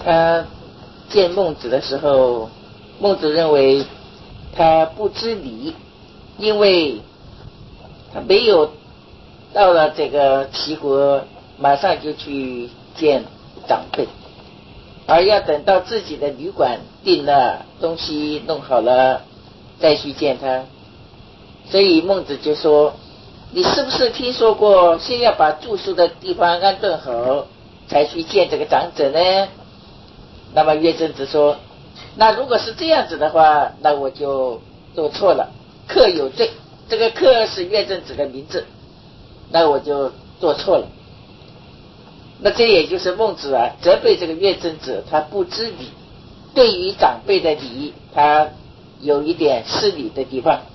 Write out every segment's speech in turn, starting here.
他见孟子的时候，孟子认为他不知礼，因为他没有到了这个齐国马上就去见长辈，而要等到自己的旅馆订了东西弄好了再去见他。所以孟子就说，你是不是听说过先要把住宿的地方安顿好才去见这个长者呢？那么乐正子说，那如果是这样子的话，那我就做错了，客有罪，这个客是乐正子的名字，那我就做错了。那这也就是孟子责备这个乐正子他不知礼，对于长辈的礼他有一点失礼的地方。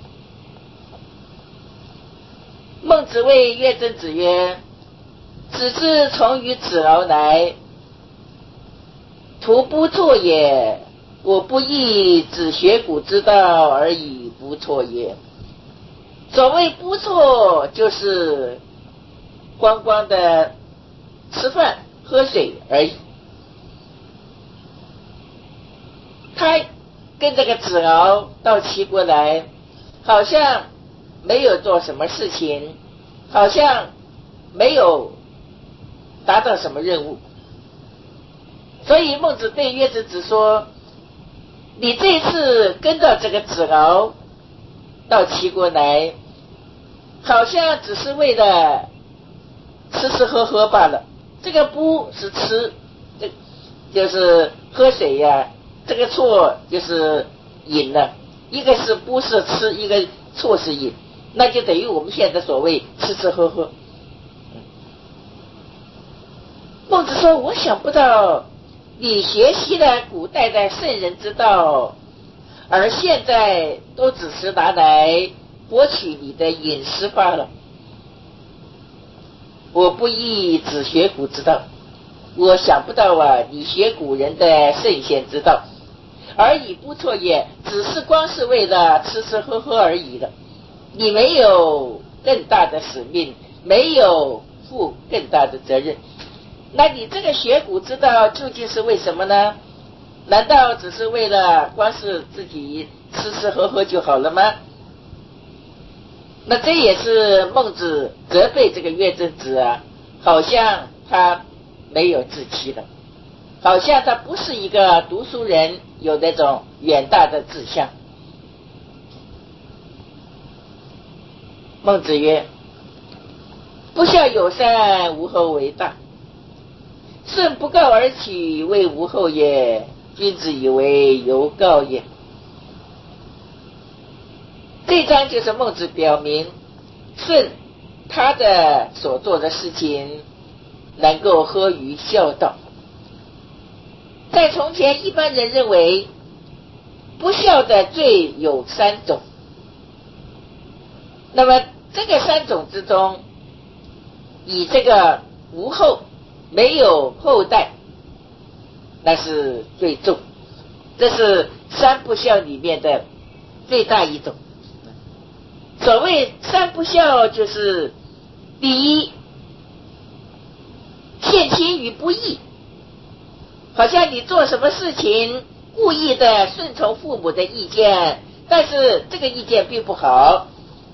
孟子谓乐正子曰，子之从于子而来，徒不错也，我不亦子学古之道而已不错也。所谓不错，就是光光的吃饭喝水而已。他跟这个子敖到齐国来，好像没有做什么事情，好像没有达到什么任务。所以孟子对乐正子说，你这次跟到这个子敖到齐国来，好像只是为了吃吃喝喝罢了。这个不是吃，这就是喝水呀，这个错就是饮了，一个是不是吃，一个错是饮，那就等于我们现在所谓吃吃喝喝。孟子说，我想不到你学习了古代的圣人之道，而现在都只是拿来博取你的饮食罢了。我不亦只学古之道，我想不到你学古人的圣贤之道，而已不错也，只是光是为了吃吃喝喝而已了。你没有更大的使命，没有负更大的责任。那你这个学古之道究竟是为什么呢？难道只是为了光是自己吃吃喝喝就好了吗？那这也是孟子责备这个乐正子好像他没有志气了，好像他不是一个读书人，有那种远大的志向。孟子曰，不孝有三，无后为大。舜不告而取，谓无后也。君子以为犹告也。这章就是孟子表明舜他的所做的事情能够合于孝道。在从前，一般人认为不孝的罪有三种，那么这个三种之中，以这个无后，没有后代，那是最重，这是三不孝里面的最大一种。所谓三不孝，就是第一，陷亲于不义，好像你做什么事情故意的顺从父母的意见，但是这个意见并不好，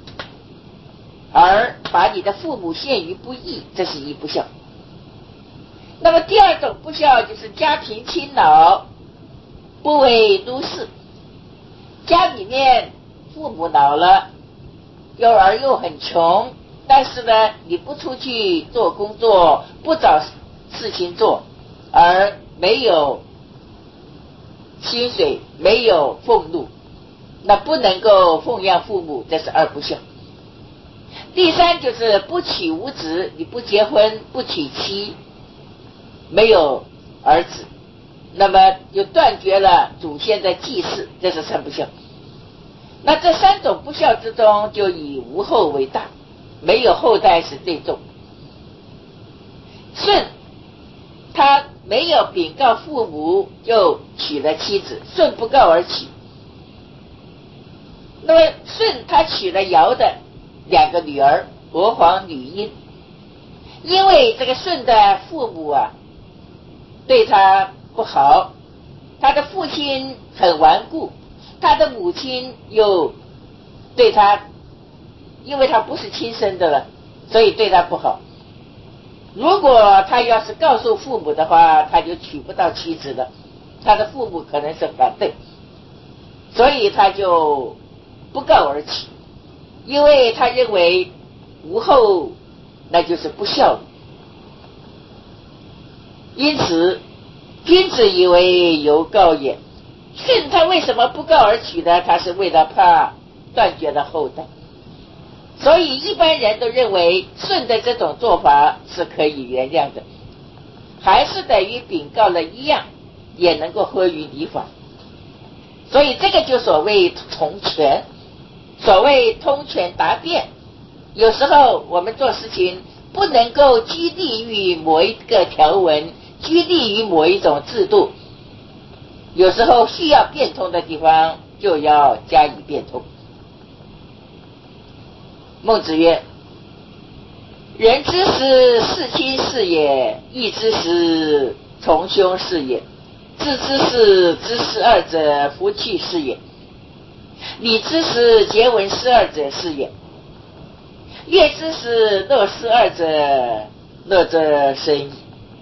而把你的父母陷于不义，这是一不孝。那么第二种不孝就是家贫亲老，不为都事。家里面父母老了，儿又很穷，但是呢，你不出去做工作，不找事情做，而没有薪水，没有俸禄，那不能够奉养父母，这是二不孝。第三就是不娶无子，你不结婚，不娶妻，没有儿子，那么就断绝了祖先的祭祀，这是三不孝。那这三种不孝之中，就以无后为大，没有后代是最重。舜他没有禀告父母就娶了妻子，舜不告而娶。那么舜他娶了尧的两个女儿，娥皇、女英。因为这个舜的父母对他不好，他的父亲很顽固，他的母亲又对他，因为他不是亲生的了，所以对他不好。如果他要是告诉父母的话，他就娶不到妻子了，他的父母可能是反对，所以他就不告而起，因为他认为无后那就是不孝。因此君子以为犹告也。舜他为什么不告而取呢？他是为了怕断绝了后代，所以一般人都认为舜的这种做法是可以原谅的，还是等于禀告了一样，也能够合于礼法。所以这个就所谓从权，所谓通权达变。有时候我们做事情不能够拘泥于某一个条文，拘泥于某一种制度，有时候需要变通的地方就要加以变通。孟子曰：人之师，事亲是也；义之师，从兄是也；智之师，知事二者，夫妻是也；礼之师，节文思二者是也；乐之师，乐思二者，乐者生矣。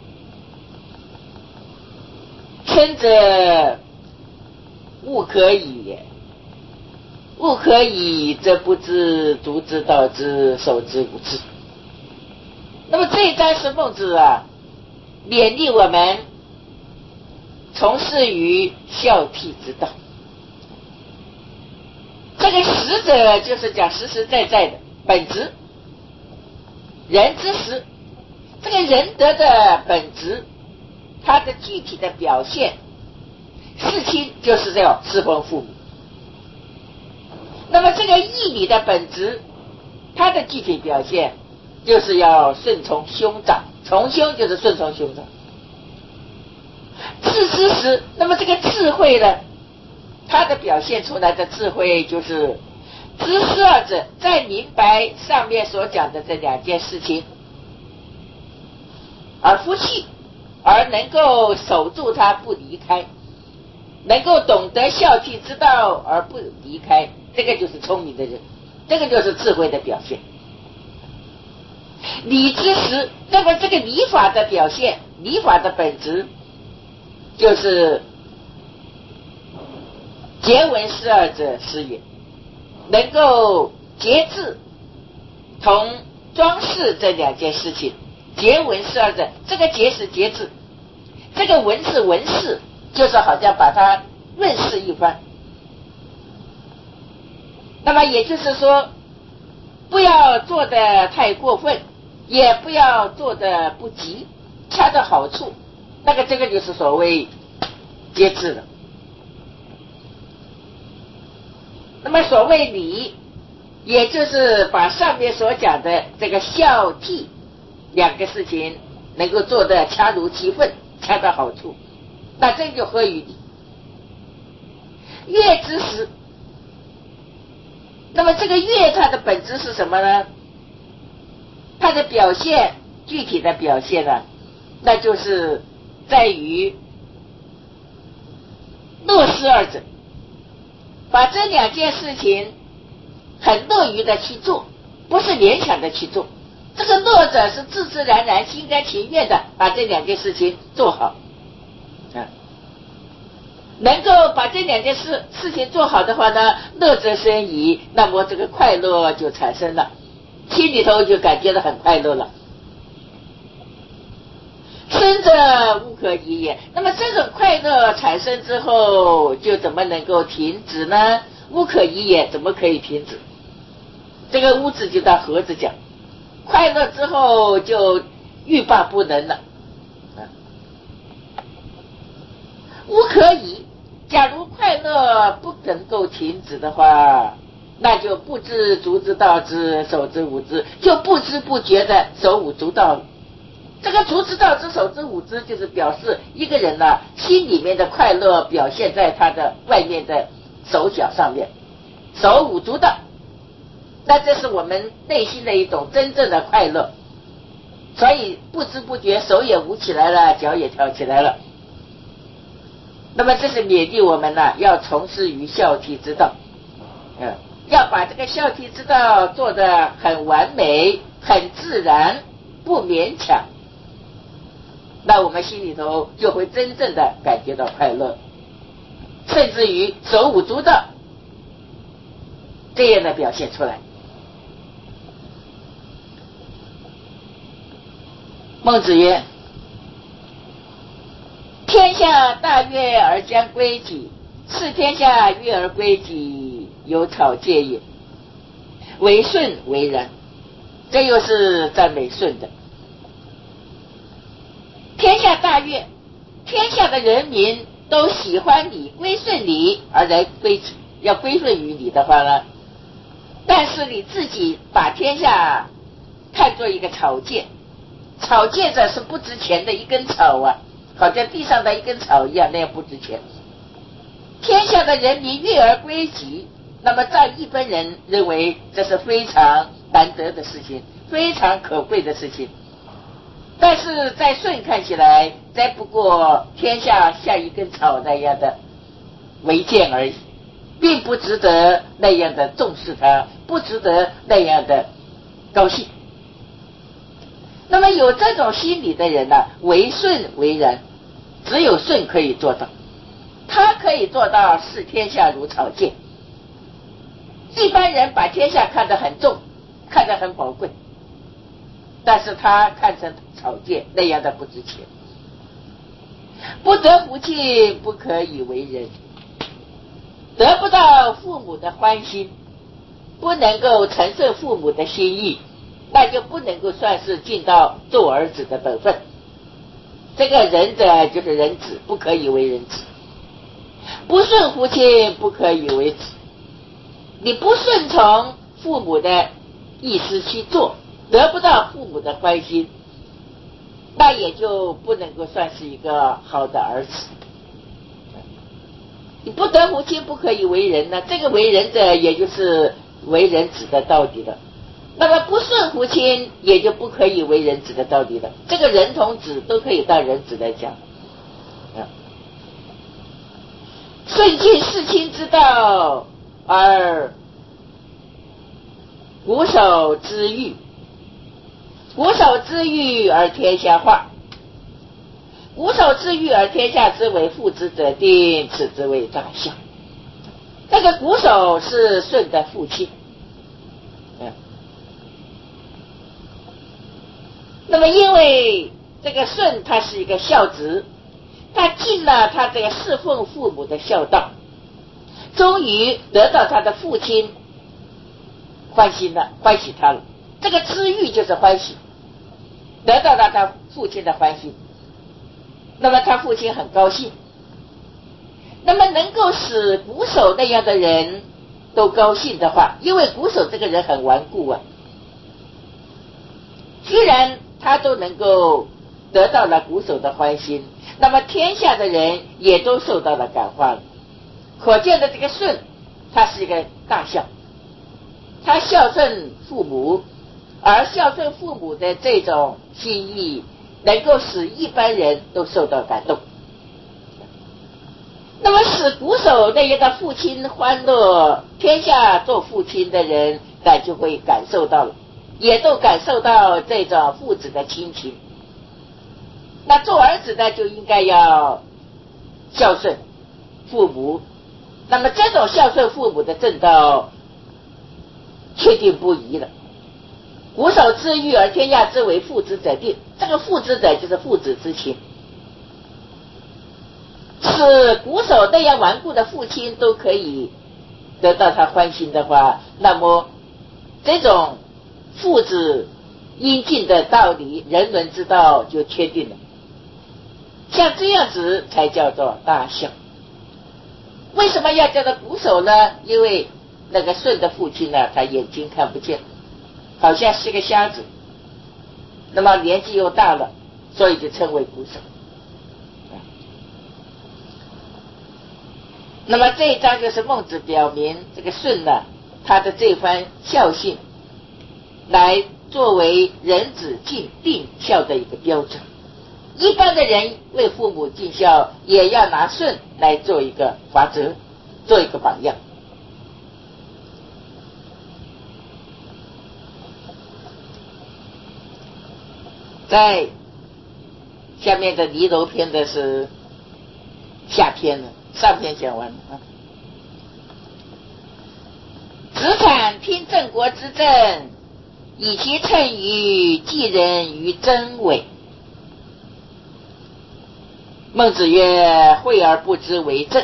生者勿可以也，勿可以则不知足之道之，守之无知。那么这一章是孟子勉励我们从事于孝悌之道。这个实者就是讲实实在在的本质，人之实，这个仁德的本质，它的具体的表现，事亲就是这样侍奉父母。那么这个义理的本质，它的具体表现就是要顺从兄长，从兄就是顺从兄长。智之时，那么这个智慧呢，它的表现出来的智慧就是知事二者，在明白上面所讲的这两件事情，而夫妻，而能够守住它不离开，能够懂得孝悌之道而不离开，这个就是聪明的人，这个就是智慧的表现。礼之时，那么这个礼法的表现，礼法的本质就是节文思二者是也，能够节制同装饰这两件事情。节文思二者，这个节是节制，这个文是文饰，就是好像把它润饰一番。那么也就是说，不要做得太过分，也不要做得不急，恰到好处，那个这个就是所谓节制了。那么所谓礼，也就是把上面所讲的这个孝悌两个事情能够做得恰如其分，恰到好处，那这就合于礼。乐之时，那么这个乐它的本质是什么呢？它的表现，具体的表现呢，那就是在于乐思二者，把这两件事情很乐于的去做，不是勉强的去做。这个乐者是自自然然、心甘情愿的把这两件事情做好，能够把这两件事情做好的话呢，乐则生矣，那么这个快乐就产生了，心里头就感觉到很快乐了。生者无可以也，那么这种快乐产生之后，就怎么能够停止呢？无可以也，怎么可以停止？这个无字就到何字讲，快乐之后就欲罢不能了。无可以，假如快乐不能够停止的话，那就不知足之道之，守之无知，就不知不觉的守五足道了。这个足之道之，守之无知，就是表示一个人心里面的快乐表现在他的外面的手脚上面，守五足道，那这是我们内心的一种真正的快乐。所以不知不觉手也舞起来了，脚也跳起来了。 那么这是勉励我们呢，要从事于孝悌之道，要把这个孝悌之道做得很完美、很自然，不勉强，那我们心里头就会真正的感觉到快乐，甚至于手舞足蹈这样的表现出来。孟子曰：天下大悦而将归己，是天下悦而归己，有草芥也。为舜为然。这又是赞美舜的。天下大悦，天下的人民都喜欢你，归顺你，而来要归顺于你的话呢，但是你自己把天下看作一个草芥，草芥者是不值钱的一根草啊，好像地上的一根草一样，那样不值钱。天下的人民悦而归己，那么在一般人认为这是非常难得的事情，非常可贵的事情。但是在舜看起来，再不过天下像一根草那样的为贱而已，并不值得那样的重视它，不值得那样的高兴。那么有这种心理的人呢，为舜为然，只有舜可以做到，他可以做到视天下如草芥。一般人把天下看得很重，看得很宝贵，但是他看成草芥那样的不值钱。不得福气，不可以为人。得不到父母的欢心，不能够承受父母的心意，那就不能够算是尽到做儿子的本分。这个仁者就是人子，不可以为人子。不顺父亲，不可以为子。你不顺从父母的意思去做，得不到父母的欢心，那也就不能够算是一个好的儿子。你不得父亲，不可以为人呢，这个为人者也就是为人子的道理了。那么不顺父亲，也就不可以为人子的道理了。这个人同子都可以当人子来讲。顺尽世亲之道，而瞽叟之欲，瞽叟之欲而天下化。瞽叟之欲而天下之为，父之者定，此之为大孝。这个瞽叟是舜的父亲，那么因为这个舜他是一个孝子，他尽了他这个侍奉父母的孝道，终于得到他的父亲欢喜他了。这个知遇就是欢喜，得到了他父亲的欢喜，那么他父亲很高兴。那么能够使瞽叟那样的人都高兴的话，因为瞽叟这个人很顽固啊，居然他都能够得到了瞽叟的欢心，那么天下的人也都受到了感化了。可见的这个舜，他是一个大孝，他孝顺父母，而孝顺父母的这种心意，能够使一般人都受到感动。那么使瞽叟那样的父亲欢乐，天下做父亲的人那就会感受到了，也都感受到这种父子的亲情。那做儿子的就应该要孝顺父母，那么这种孝顺父母的正道确定不疑了。瞽叟之欲而天下之为，父之者定。这个父之者就是父子之情，是瞽叟那样顽固的父亲都可以得到他欢心的话，那么这种父子应尽的道理，人伦之道就确定了。像这样子才叫做大孝。为什么要叫做瞽叟呢？因为那个舜的父亲呢，他眼睛看不见，好像是个瞎子，那么年纪又大了，所以就称为瞽叟。那么这一章就是孟子表明这个舜呢，他的这番孝性，来作为人子尽定孝的一个标准。 一般的人为父母尽孝，也要拿舜来做一个法则，做一个榜样。在下面的离楼篇的是下篇了，上篇讲完了啊。子产听郑国之政，以其称于继人于真伪。孟子曰：惠而不知为政。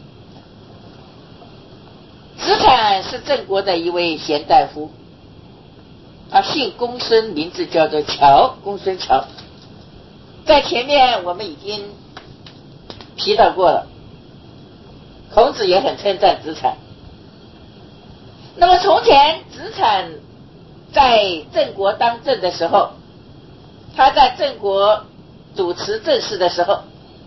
子产是郑国的一位贤大夫，他姓公孙，名字叫做乔，公孙乔。在前面我们已经提到过了，孔子也很称赞子产。那么从前子产在郑国当政的时候，他在郑国主持政事的时候，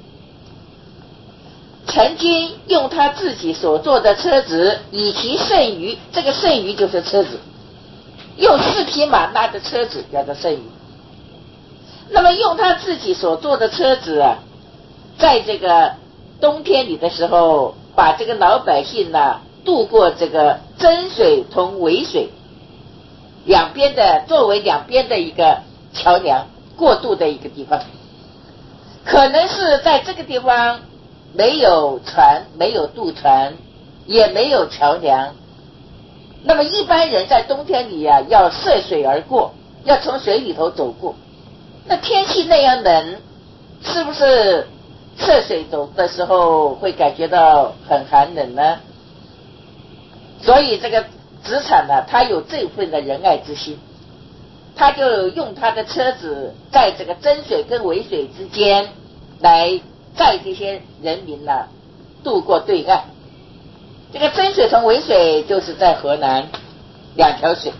曾经用他自己所坐的车子，以其剩余，这个剩余就是车子，用4匹马拉的车子叫做剩余。那么用他自己所坐的车子啊，在这个冬天里的时候，把这个老百姓呢渡过这个真水同渭水两边的，作为两边的一个桥梁过渡的一个地方。可能是在这个地方没有船，没有渡船，也没有桥梁，那么一般人在冬天里啊要涉水而过，要从水里头走过。那天气那样冷，是不是涉水走的时候会感觉到很寒冷呢？所以这个子产呢，他有这份的仁爱之心，他就用他的车子在这个真水跟渭水之间来载这些人民呢渡过对岸。这个真水同渭水就是在河南2条水。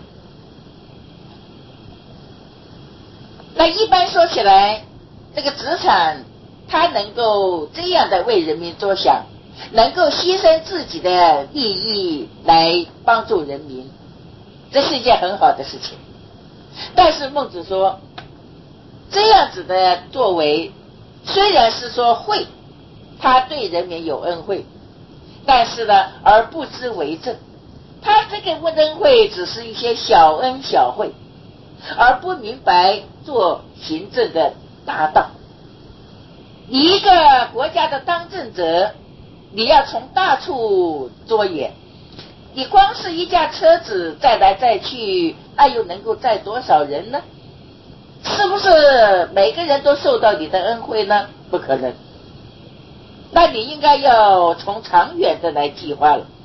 那一般说起来，这个子产他能够这样的为人民着想，能够牺牲自己的利益来帮助人民，这是一件很好的事情。但是孟子说，这样子的作为虽然是说惠，他对人民有恩惠，但是呢而不知为政，他这个恩惠只是一些小恩小惠，而不明白做行政的大道。你一个国家的当政者，你要从大处着眼，你光是一架车子载来载去，那又能够载多少人呢？是不是每个人都受到你的恩惠呢？不可能。那你应该要从长远的来计划了。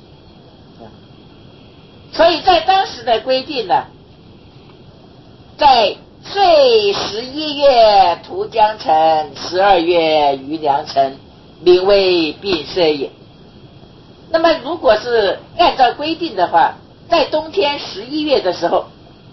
所以在当时的规定呢，在岁11月涂江城，12月于梁城，名为并社也。那么如果是按照规定的话，在冬天11月的时候，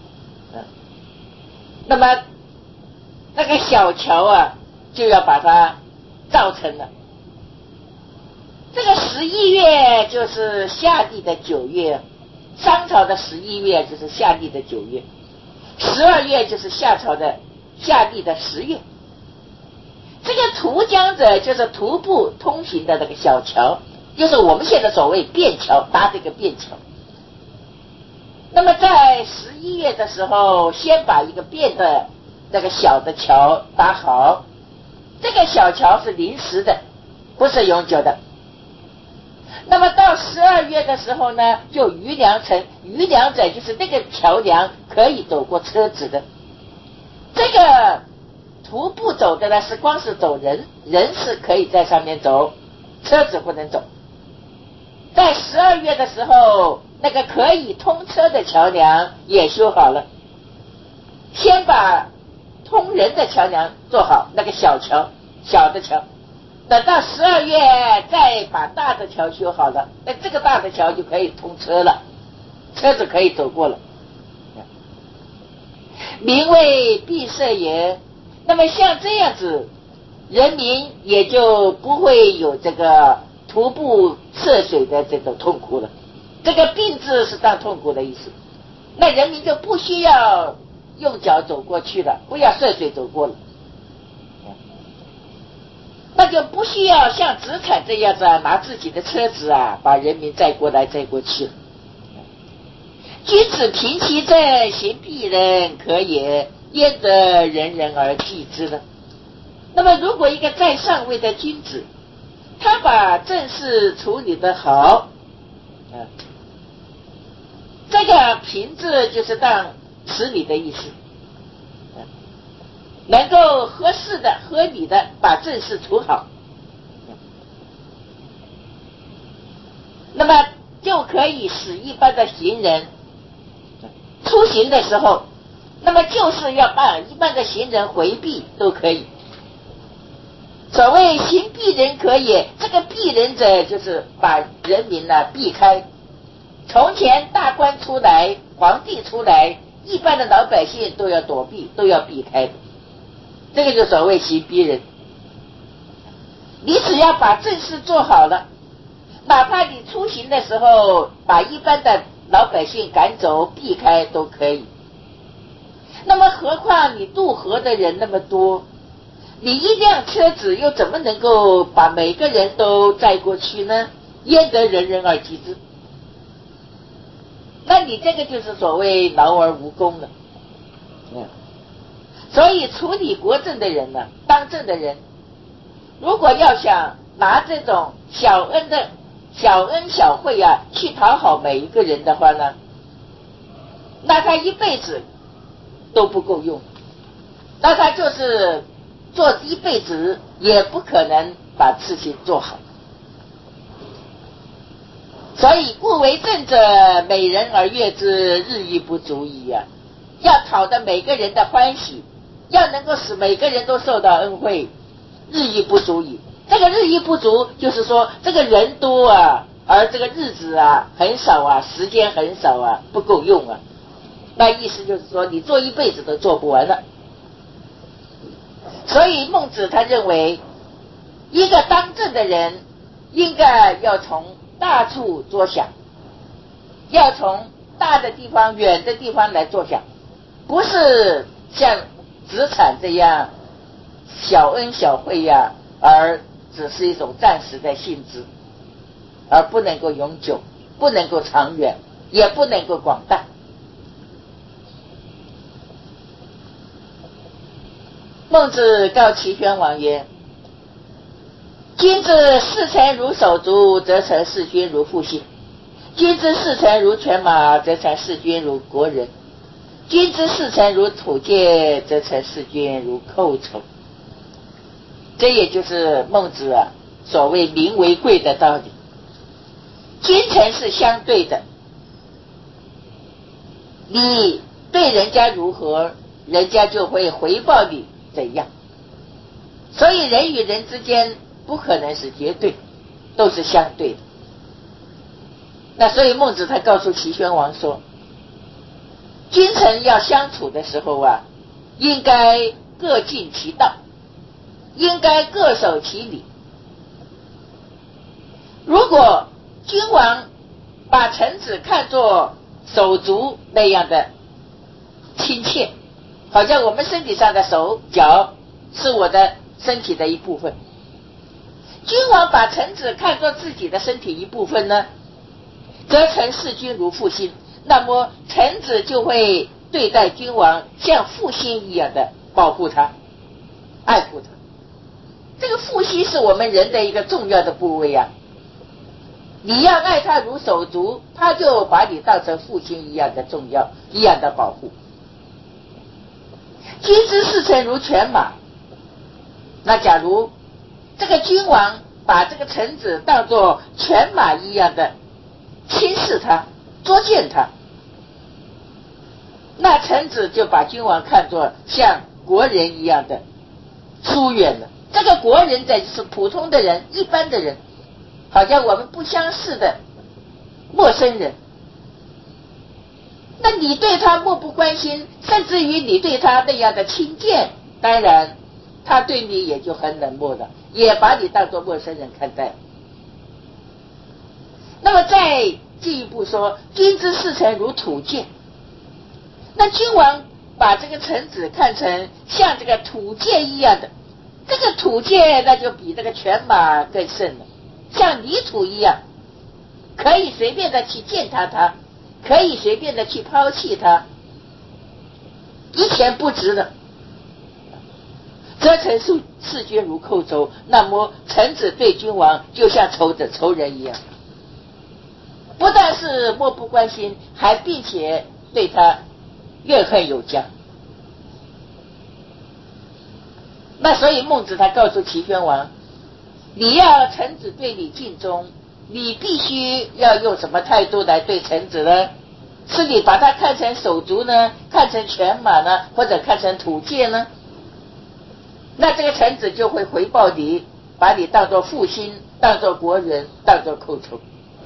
那么那个小桥啊就要把它造成了。这个11月就是夏帝的9月，商朝的11月就是夏帝的9月，12月就是夏帝的10月。这个涂江者就是徒步通行的那个小桥，就是我们现在所谓便桥，搭这个便桥。那么在11月的时候，先把一个便的这个小的桥搭好，这个小桥是临时的，不是永久的。那么到12月的时候呢，就于梁城，于梁者就是那个桥梁可以走过车子的。这个徒步走的呢，是光是走人，人是可以在上面走，车子不能走。在12月的时候，那个可以通车的桥梁也修好了，先把通人的桥梁做好，那个小桥，小的桥，等到12月再把大的桥修好了，那这个大的桥就可以通车了，车子可以走过了，名为并社也。那么像这样子，人民也就不会有这个徒步涉水的这种痛苦了。这个并字是当痛苦的意思，那人民就不需要用脚走过去了，不要涉水走过了。 那就不需要像子产这样子拿自己的车子把人民载过来载过去。君子平其政，行必人可也，焉得人人而祭之呢？那么如果一个在上位的君子，他把政事处理得好，这个平字就是当此理的意思，能够合适的合理的把政事处好，那么就可以使一般的行人出行的时候，那么就是要把一般的行人回避都可以。所谓行避人可也，这个避人者就是把人民避开。从前大官出来，皇帝出来，一般的老百姓都要躲避，都要避开的，这个就所谓行避人。你只要把政事做好了，哪怕你出行的时候把一般的老百姓赶走避开都可以。那么何况你渡河的人那么多，你一辆车子又怎么能够把每个人都载过去呢？焉得人人而祭之？那你这个就是所谓劳而无功了。所以处理国政的人呢，当政的人，如果要想拿这种小恩小惠去讨好每一个人的话呢，那他一辈子都不够用，那他就是做一辈子也不可能把事情做好。所以故为政者，美人而悦之，日益不足矣要讨得每个人的欢喜，要能够使每个人都受到恩惠，日益不足矣。这个日益不足就是说这个人多而这个日子很少时间很少不够用那意思就是说你做一辈子都做不完了。所以孟子他认为，一个当政的人应该要从大处着想，要从大的地方远的地方来着想，不是像子产这样小恩小惠而只是一种暂时的性质，而不能够永久，不能够长远，也不能够广大。孟子告齐宣王曰：君之视臣如手足，则成事君如父心；君之视臣如犬马，则成事君如国人；君之视臣如土芥，则成事君如寇仇。这也就是孟子所谓民为贵的道理。君臣是相对的，你对人家如何，人家就会回报你怎样。所以人与人之间不可能是绝对，都是相对的。那所以孟子他告诉齐宣王说，君臣要相处的时候应该各尽其道，应该各守其礼。如果君王把臣子看作手足那样的亲切，好像我们身体上的手脚是我的身体的一部分，君王把臣子看作自己的身体一部分呢，则成事君如父心，那么臣子就会对待君王像父心一样的保护他，爱护他。这个父心是我们人的一个重要的部位你要爱他如手足，他就把你当成父亲一样的重要，一样的保护。君之视臣如犬马，那假如这个君王把这个臣子当作犬马一样的轻视他，捉践他，那臣子就把君王看作像国人一样的疏远了。这个国人就是普通的人，一般的人，好像我们不相识的陌生人。那你对他漠不关心，甚至于你对他那样的轻贱，当然他对你也就很冷漠了，也把你当作陌生人看待。那么再进一步说，君之视臣如土芥，那君王把这个臣子看成像这个土芥一样的这个土界那就比这个犬马更甚了，像泥土一样，可以随便的去践踏它，可以随便的去抛弃它，一钱不值的。则臣视君如寇仇，那么臣子对君王就像仇人一样，不但是漠不关心，还并且对他怨恨有加。那所以孟子他告诉齐宣王，你要臣子对你尽忠，你必须要用什么态度来对臣子呢？是你把他看成手足呢，看成犬马呢，或者看成土界呢？那这个臣子就会回报你，把你当作父亲，当作国人，当作寇仇。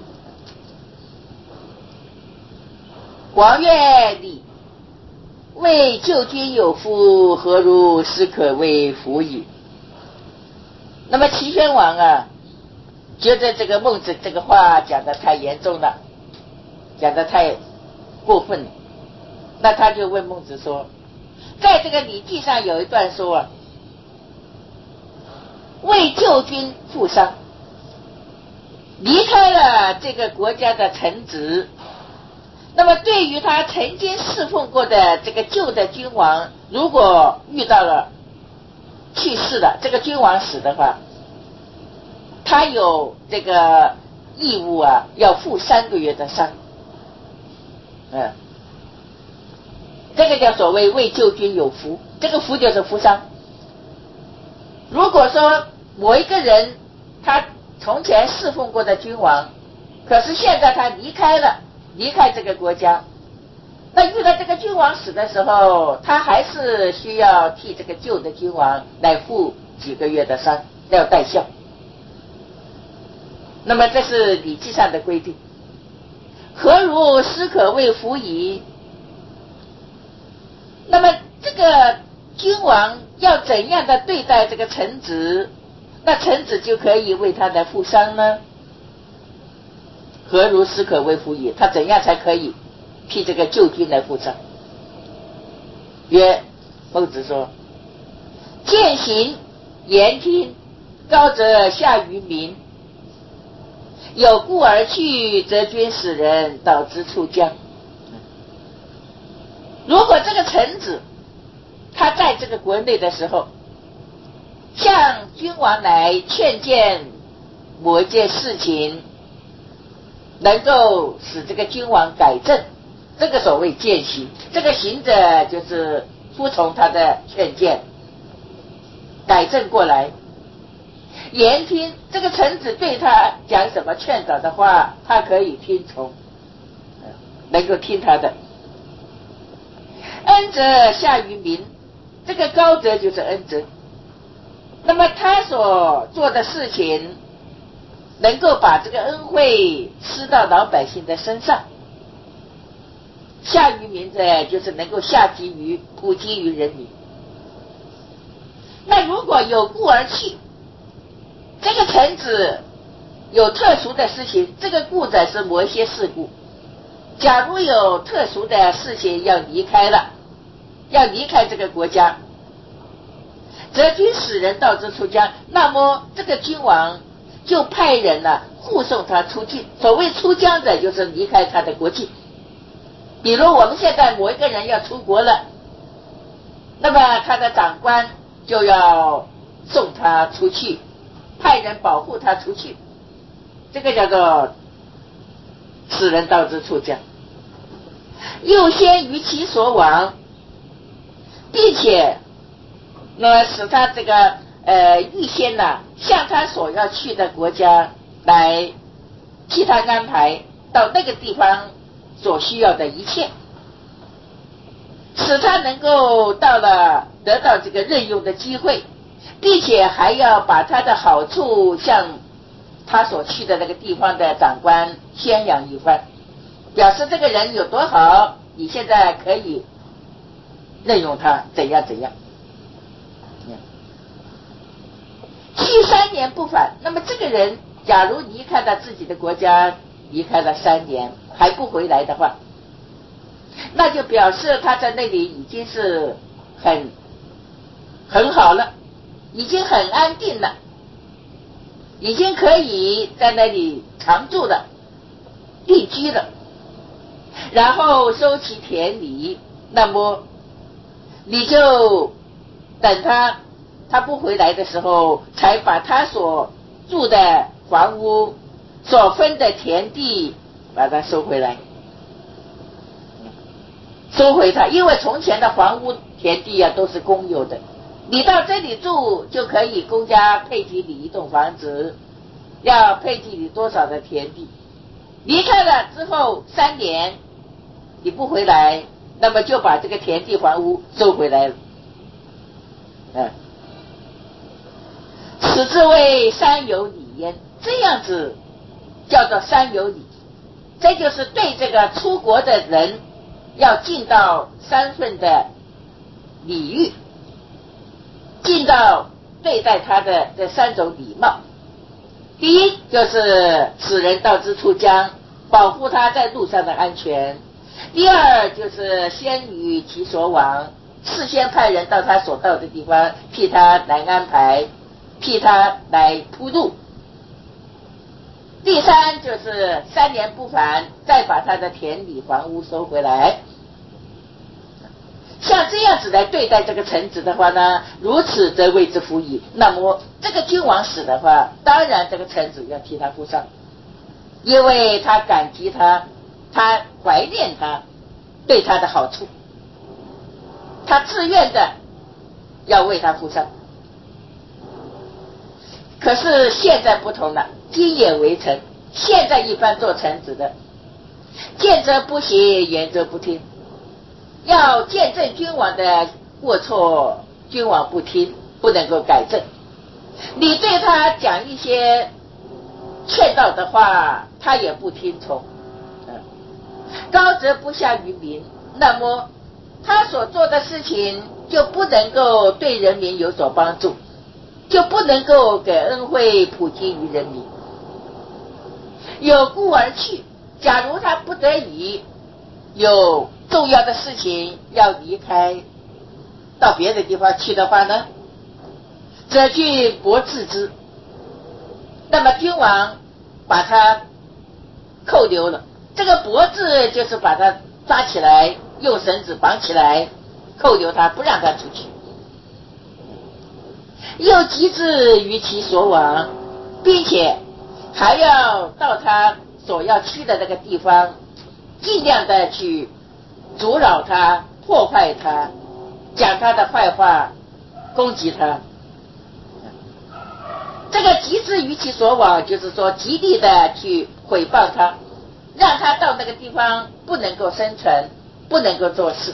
王曰：礼，为救君有夫，何如斯可谓夫矣？那么齐宣王啊，觉得这个孟子这个话讲得太严重了，讲得太过分了，那他就问孟子说，在这个礼记上有一段说啊，为救君负伤，离开了这个国家的臣子，那么对于他曾经侍奉过的这个旧的君王，如果遇到了去世了，这个君王死的话，他有这个义务啊，要负3个月的伤。这个叫所谓为救君有福，这个福就是负伤。如果说某一个人他从前侍奉过的君王，可是现在他离开这个国家，那遇到这个君王死的时候，他还是需要替这个旧的君王来负几个月的伤，要带孝。那么这是礼记上的规定。何如斯可谓夫矣？那么这个君王要怎样的对待这个臣子，那臣子就可以为他来负伤呢？何如斯可谓夫矣？他怎样才可以替这个旧君来负伤？曰，孟子说，践行言听，高则下于民，有故而去，则君使人，导之处疆。如果这个臣子他在这个国内的时候，向君王来劝谏某一件事情，能够使这个君王改正，这个所谓践行，这个行者就是服从他的劝谏，改正过来。言听，这个臣子对他讲什么劝导的话，他可以听从，能够听他的。恩泽下于民，这个高则就是恩泽，那么他所做的事情能够把这个恩惠施到老百姓的身上，下于民者就是能够下及于普及于人民。那如果有故而去，这个臣子有特殊的事情，这个故者是某一些事故，假如有特殊的事情要离开这个国家，则君使人导之出疆，那么这个君王就派人护送他出境。所谓出疆者，就是离开他的国境。比如我们现在某一个人要出国了，那么他的长官就要送他出去，派人保护他出去，这个叫做使人导之出疆。又先于其所往，并且使他这个预先向他所要去的国家来替他安排到那个地方所需要的一切，使他能够得到这个任用的机会，并且还要把他的好处向他所去的那个地方的长官宣扬一番，表示这个人有多好，你现在可以任用他怎样怎样。去3年不返，那么这个人假如离开了自己的国家，离开了3年还不回来的话，那就表示他在那里已经是很好了， 已经很安定了，已经可以在那里常住了，定居了，然后收其田里，那么你就等他不回来的时候，才把他所住的房屋所分的田地把它收回来，收回它。因为从前的房屋田地都是公有的，你到这里住就可以公家配给你一栋房子，要配给你多少的田地，离开了之后3年你不回来，那么就把这个田地房屋收回来了。此之谓三有礼焉，这样子叫做三有礼。这就是对这个出国的人要尽到3份的礼遇，尽到对待他的这3种礼貌。第一就是使人到之处将，保护他在路上的安全。第二就是先与其所往，事先派人到他所到的地方，替他来安排，替他来铺路。第三就是3年不返，再把他的田里房屋收回来。像这样子来对待这个臣子的话呢，如此则谓之服矣。那么这个君王死的话，当然这个臣子要替他负伤，因为他感激他，他怀念他对他的好处，他自愿的要为他负伤。可是现在不同了，今也为臣，现在一般做臣子的，见则不行，言则不听，要见证君王的过错，君王不听，不能够改正。你对他讲一些劝导的话，他也不听从。高则不下于民，那么他所做的事情就不能够对人民有所帮助，就不能够给恩惠普及于人民。有故而去，假如他不得已有重要的事情要离开到别的地方去的话呢，则去驳斥之，那么君王把他扣留了。这个驳字就是把他抓起来，用绳子绑起来，扣留他，不让他出去。又急之于其所往，并且还要到他所要去的那个地方，尽量的去阻扰他，破坏他，讲他的坏话，攻击他。这个急之于其所往，就是说极力的去毁谤他，让他到那个地方不能够生存，不能够做事。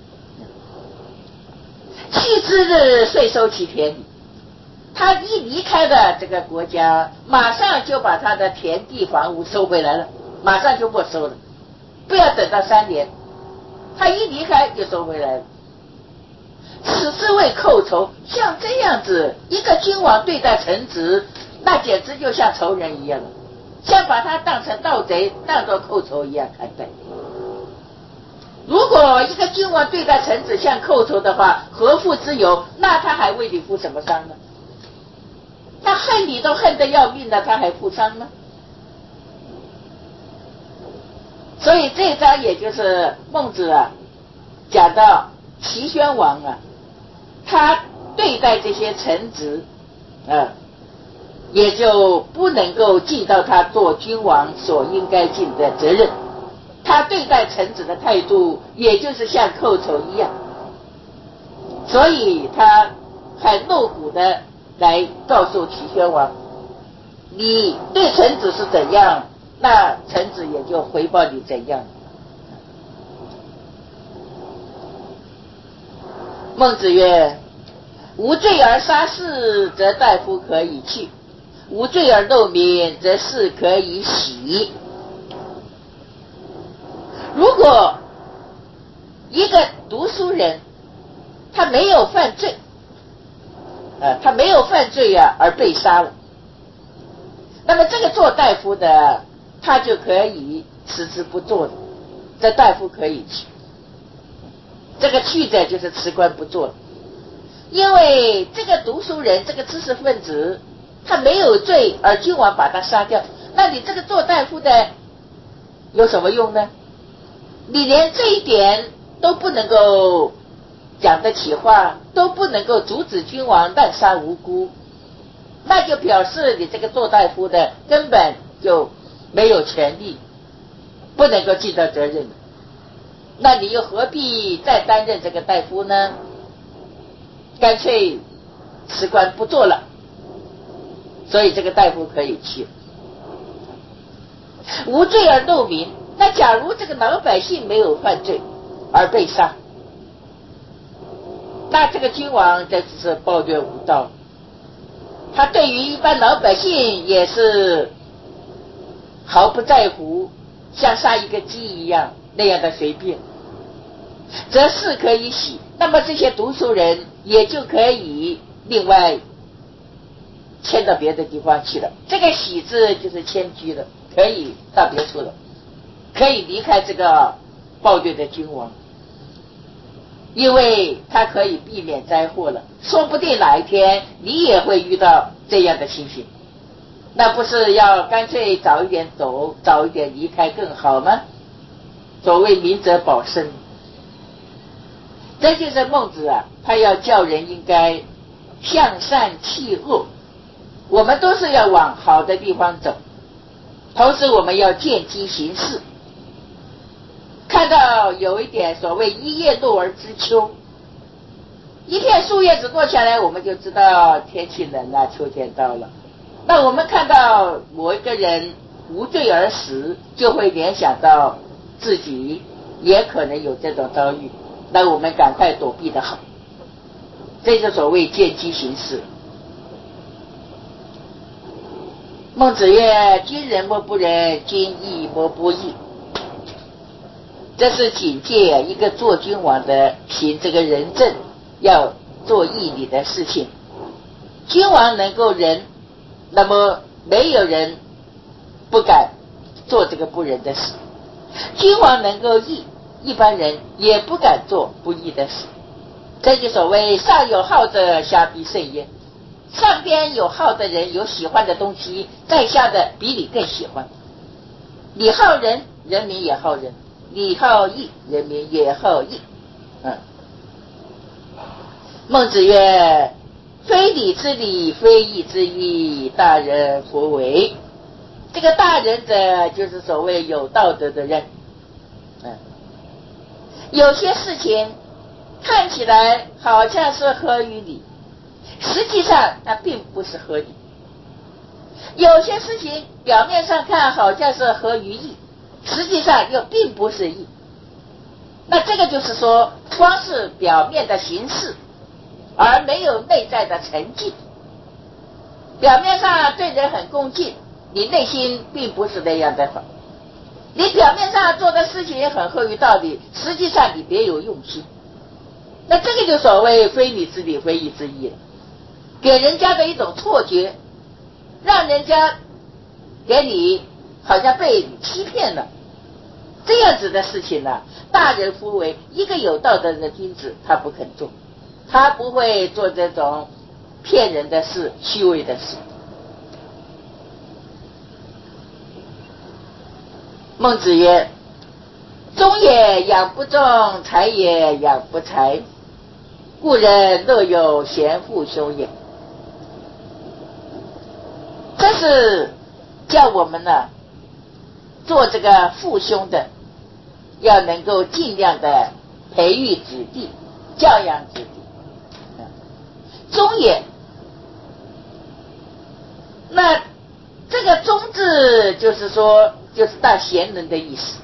去之日，遂收其田里。他一离开了这个国家，马上就把他的田地房屋收回来了，马上就没收了，不要等到3年，他一离开就收回来了。此之谓寇仇。像这样子一个君王对待臣子，那简直就像仇人一样，像把他当成盗贼，当作寇仇一样看待。如果一个君王对待臣子像寇仇的话，何负之有？那他还为你负什么伤呢？他恨你都恨得要命了，他还负伤吗？所以这一章也就是孟子讲到齐宣王他对待这些臣子也就不能够尽到他做君王所应该尽的责任。他对待臣子的态度也就是像寇仇一样，所以他很露骨的来告诉齐宣王，你对臣子是怎样，那臣子也就回报你怎样。孟子曰：无罪而杀士，则大夫可以去；无罪而漏民，则士可以喜。如果一个读书人他没有犯罪他没有犯罪而被杀了，那么这个做大夫的他就可以辞职不做的，这大夫可以去，这个去的就是辞官不做的。 因为这个读书人，这个知识分子，他没有罪，而君王把他杀掉，那你这个做大夫的有什么用呢？你连这一点都不能够讲得起话，都不能够阻止君王滥杀无辜，那就表示你这个做大夫的根本就没有权利，不能够尽到责任。那你又何必再担任这个大夫呢？干脆辞官不做了，所以这个大夫可以去。无罪而怒民，那假如这个老百姓没有犯罪而被杀，那这个君王这只是暴虐无道，他对于一般老百姓也是毫不在乎，像杀一个鸡一样那样的随便，则是可以洗。那么这些读书人也就可以另外迁到别的地方去了，这个洗字就是迁居了，可以到别处了，可以离开这个暴虐的君王，因为他可以避免灾祸了。说不定哪一天你也会遇到这样的情形，那不是要干脆早一点走，早一点离开更好吗？所谓明哲保身，这就是孟子啊，他要叫人应该向善弃恶，我们都是要往好的地方走，同时我们要见机行事。看到有一点所谓一叶落而知秋，一片树叶子落下来，我们就知道天气冷了，秋天到了。那我们看到某一个人无罪而死，就会联想到自己也可能有这种遭遇，那我们赶快躲避的好，这就所谓见机行事。孟子曰：君人莫不仁，君义莫不义。这是警戒一个做君王的凭这个仁政，要做义理的事情。君王能够仁，那么没有人不敢做这个不仁的事。君王能够义，一般人也不敢做不义的事。这就所谓上有好者，下必甚焉。上边有好的人，有喜欢的东西，在下的比你更喜欢。你好仁，人民也好仁；你好义，人民也好义。孟子曰：非礼之礼，非义之义，大人弗为。这个大人者，就是所谓有道德的人。有些事情看起来好像是合于理，实际上它并不是合理。有些事情表面上看好像是合于义，实际上又并不是义。那这个就是说，光是表面的形式，而没有内在的沉静。表面上对人很恭敬，你内心并不是那样的好。你表面上做的事情也很合于道理，实际上你别有用心。那这个就所谓非礼之礼，非义之义了，给人家的一种错觉，让人家给你好像被你欺骗了。这样子的事情呢，大人弗为，一个有道德的君子他不肯做，他不会做这种骗人的事，虚伪的事。孟子曰：忠也养不忠，才也养不才，故人乐有贤父兄也。这是叫我们呢做这个父兄的，要能够尽量的培育子弟，教养子弟。忠也，那这个忠字就是说，就是大贤人的意思。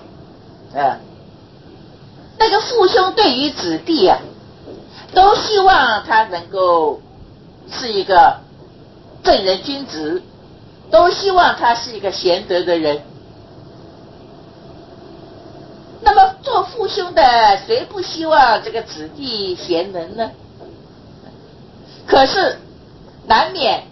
那个父兄对于子弟啊，都希望他能够是一个正人君子，都希望他是一个贤德的人。那么做父兄的，谁不希望这个子弟贤能呢？可是难免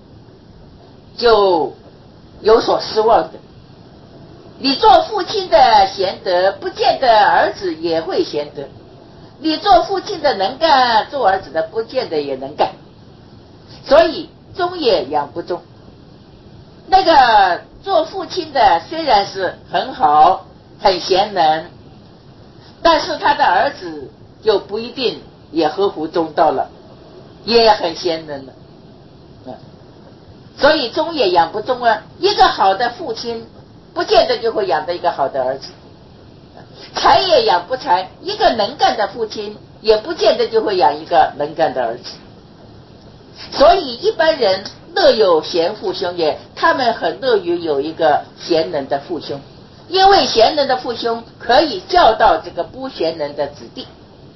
就有所失望的。你做父亲的贤德，不见得儿子也会贤德。 你做父亲的能干，做儿子的不见得也能干，所以忠也养不忠。那个做父亲的虽然是很好很贤能，但是他的儿子就不一定也合乎中道了，也很贤能了。所以忠也养不忠啊，一个好的父亲不见得就会养得一个好的儿子，才也养不才，一个能干的父亲也不见得就会养一个能干的儿子。所以一般人乐有贤父兄也，他们很乐于有一个贤能的父兄，因为贤能的父兄可以教导这个不贤能的子弟，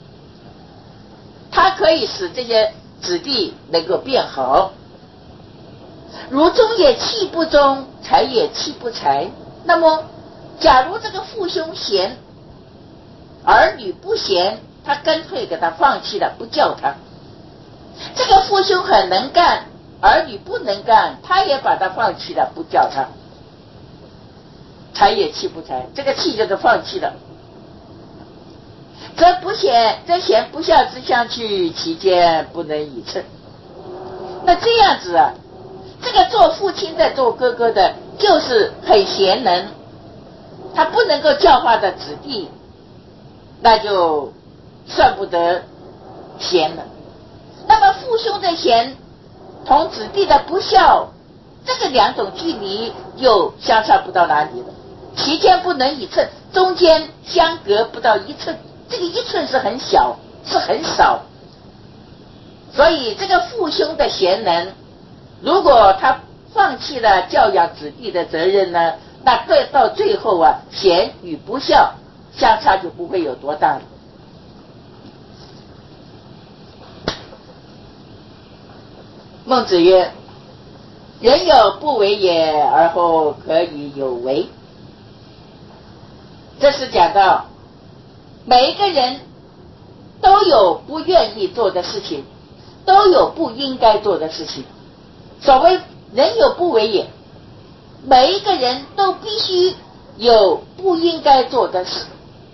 他可以使这些子弟能够变好。如忠也气不忠，才也气不才。那么假如这个父兄贤，儿女不贤，他干脆给他放弃了，不教他。这个父兄很能干，儿女不能干，他也把他放弃了，不教他，才也气不才，这个气就是放弃了。则不贤，则贤不孝之相去，其间不能以称。那这样子啊，这个做父亲的做哥哥的就是很贤能，他不能够教化的子弟，那就算不得贤了。那么父兄的贤同子弟的不孝，这个两种距离就相差不到哪里了，其间不能以称，中间相隔不到一寸，这个一寸是很小，是很少。所以这个父兄的贤能，如果他放弃了教养子弟的责任呢，那对到最后啊，贤与不孝相差就不会有多大了。孟子曰：人有不为也，而后可以有为。这是讲到每一个人都有不愿意做的事情，都有不应该做的事情。所谓人有不为也，每一个人都必须有不应该做的事，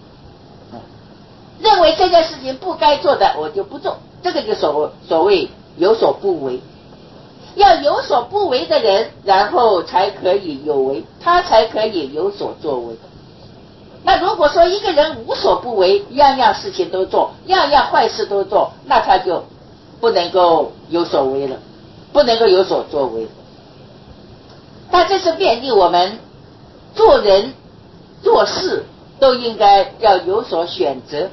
认为这件事情不该做的我就不做，这个就所谓有所不为。要有所不为的人，然后才可以有为，他才可以有所作为。那如果说一个人无所不为，样样事情都做，样样坏事都做，那他就不能够有所为了，不能够有所作为。那这是勉励我们做人做事都应该要有所选择，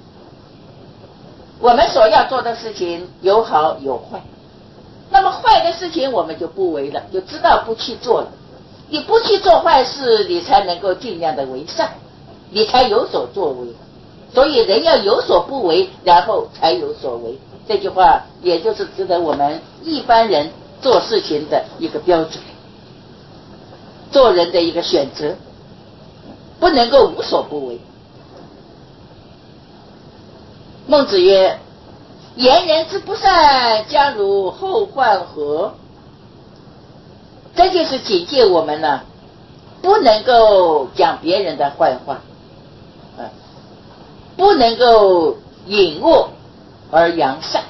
我们所要做的事情有好有坏，那么坏的事情我们就不为了，就知道不去做了。你不去做坏事，你才能够尽量的为善，你才有所作为。所以人要有所不为，然后才有所为。这句话也就是值得我们一般人做事情的一个标准，做人的一个选择，不能够无所不为。孟子曰：言人之不善，将如后患何？这就是警戒我们呢，不能够讲别人的坏话，不能够隐恶而扬善。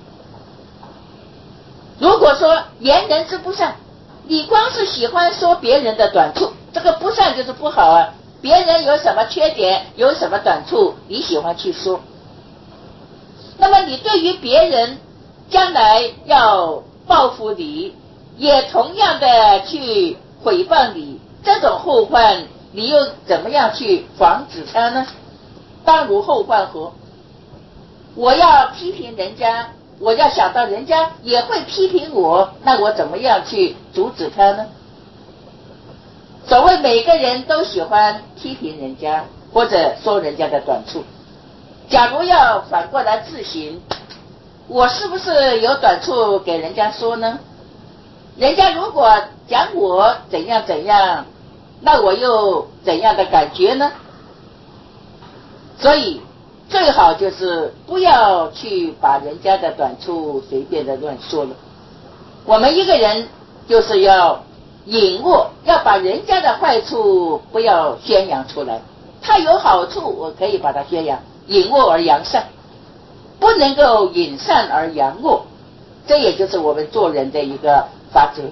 如果说言人之不善，你光是喜欢说别人的短处，这个不善就是不好啊。别人有什么缺点，有什么短处，你喜欢去说，那么你对于别人将来要报复你，也同样的去诽谤你，这种后患你又怎么样去防止它呢？当如后患何？我要批评人家，我要想到人家也会批评我，那我怎么样去阻止他呢？所谓每个人都喜欢批评人家或者说人家的短处，假如要反过来自省，我是不是有短处给人家说呢？人家如果讲我怎样怎样，那我又怎样的感觉呢？所以最好就是不要去把人家的短处随便的乱说了。我们一个人就是要隐恶，要把人家的坏处不要宣扬出来，他有好处我可以把它宣扬，隐恶而扬善。 不能够隐善而扬恶，这也就是我们做人的一个法则。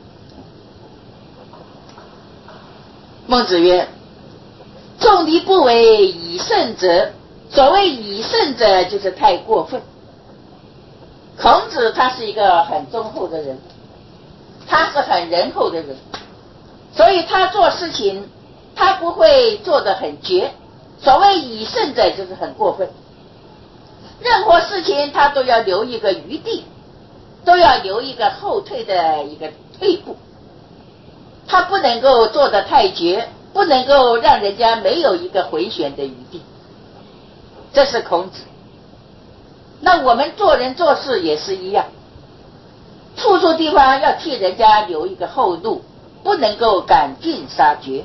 孟子曰：仲尼不为以圣者。所谓以圣者，就是太过分。孔子他是一个很忠厚的人，他是很仁厚的人，所以他做事情他不会做得很绝。所谓以圣者，就是很过分，任何事情他都要留一个余地，都要留一个后退的一个退步，他不能够做得太绝，不能够让人家没有一个回旋的余地。这是孔子。那我们做人做事也是一样，处处地方要替人家留一个后路，不能够赶尽杀绝。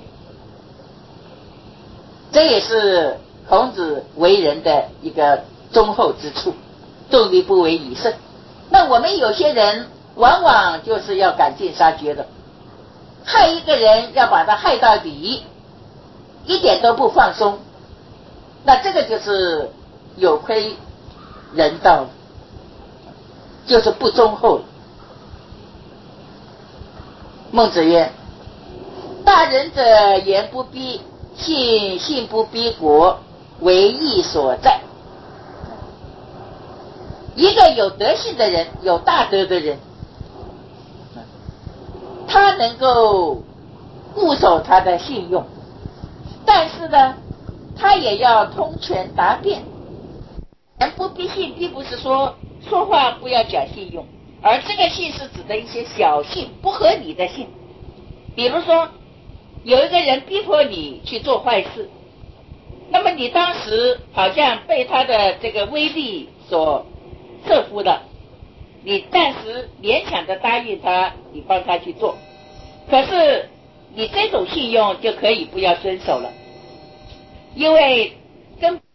这也是孔子为人的一个忠厚之处，仲尼不为以圣。那我们有些人往往就是要赶尽杀绝的，害一个人要把他害到底，一点都不放松，那这个就是有亏人道了，就是不忠厚了。孟子曰：大人者言不逼信，信不逼国，为义所在。一个有德性的人，有大德的人，他能够固守他的信用，但是呢，他也要通权达变。人不逼信，并不是说话不要讲信用，而这个信是指的一些小信，不合理的信。比如说，有一个人逼迫你去做坏事，那么你当时好像被他的这个威力所慑服了，你暂时勉强的答应他，你帮他去做，可是你这种信用就可以不要遵守了，因为根